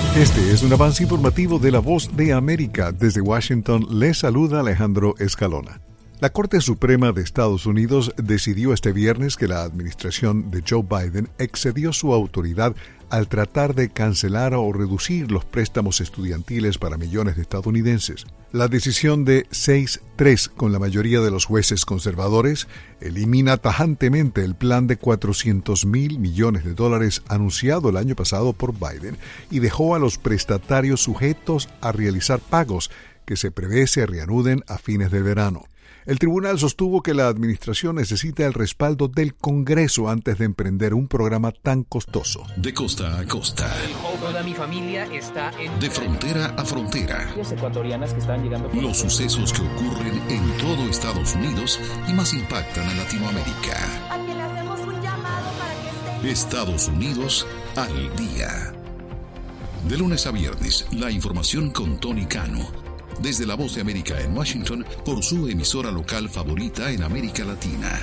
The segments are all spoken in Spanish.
Este es un avance informativo de La Voz de América. Desde Washington les saluda Alejandro Escalona. La Corte Suprema de Estados Unidos decidió este viernes que la administración de Joe Biden excedió su autoridad al tratar de cancelar o reducir los préstamos estudiantiles para millones de estadounidenses. La decisión de 6-3 con la mayoría de los jueces conservadores elimina tajantemente el plan de $400,000 millones anunciado el año pasado por Biden y dejó a los prestatarios sujetos a realizar pagos que se prevé se reanuden a fines del verano. El tribunal sostuvo que la administración necesita el respaldo del Congreso antes de emprender un programa tan costoso. De costa a costa. Toda mi familia está en... De frontera a frontera. Ecuatorianas que están llegando... Los sucesos que ocurren en todo Estados Unidos y más impactan a Latinoamérica. A quien le hacemos un llamado para que esté... Estados Unidos al día. De lunes a viernes, la información con Tony Cano. Desde La Voz de América en Washington, por su emisora local favorita en América Latina.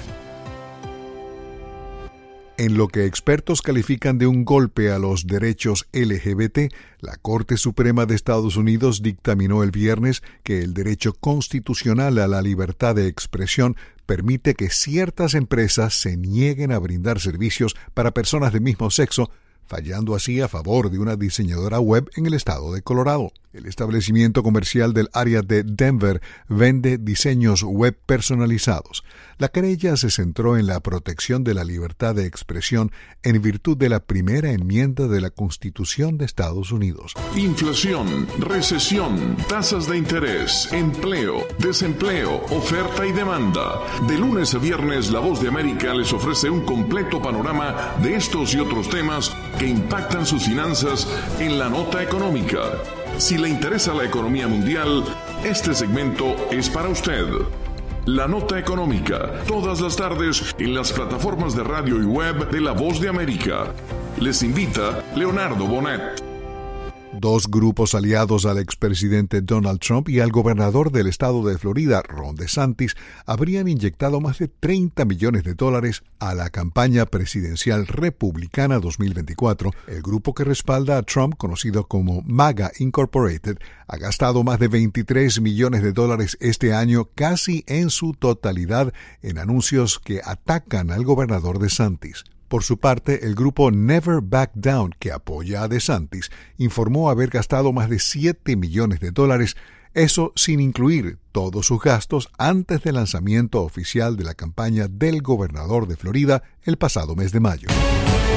En lo que expertos califican de un golpe a los derechos LGBT, la Corte Suprema de Estados Unidos dictaminó el viernes que el derecho constitucional a la libertad de expresión permite que ciertas empresas se nieguen a brindar servicios para personas del mismo sexo, fallando así a favor de una diseñadora web en el estado de Colorado. El establecimiento comercial del área de Denver vende diseños web personalizados. La querella se centró en la protección de la libertad de expresión en virtud de la primera enmienda de la Constitución de Estados Unidos. Inflación, recesión, tasas de interés, empleo, desempleo, oferta y demanda. De lunes a viernes, La Voz de América les ofrece un completo panorama de estos y otros temas que impactan sus finanzas en la nota económica. Si le interesa la economía mundial, este segmento es para usted. La Nota Económica, todas las tardes en las plataformas de radio y web de La Voz de América. Les invita Leonardo Bonet. Dos grupos aliados al expresidente Donald Trump y al gobernador del estado de Florida, Ron DeSantis, habrían inyectado más de $30 millones a la campaña presidencial republicana 2024. El grupo que respalda a Trump, conocido como MAGA Incorporated, ha gastado más de $23 millones este año, casi en su totalidad, en anuncios que atacan al gobernador DeSantis. Por su parte, el grupo Never Back Down, que apoya a DeSantis, informó haber gastado más de $7 millones, eso sin incluir todos sus gastos antes del lanzamiento oficial de la campaña del gobernador de Florida el pasado mes de mayo.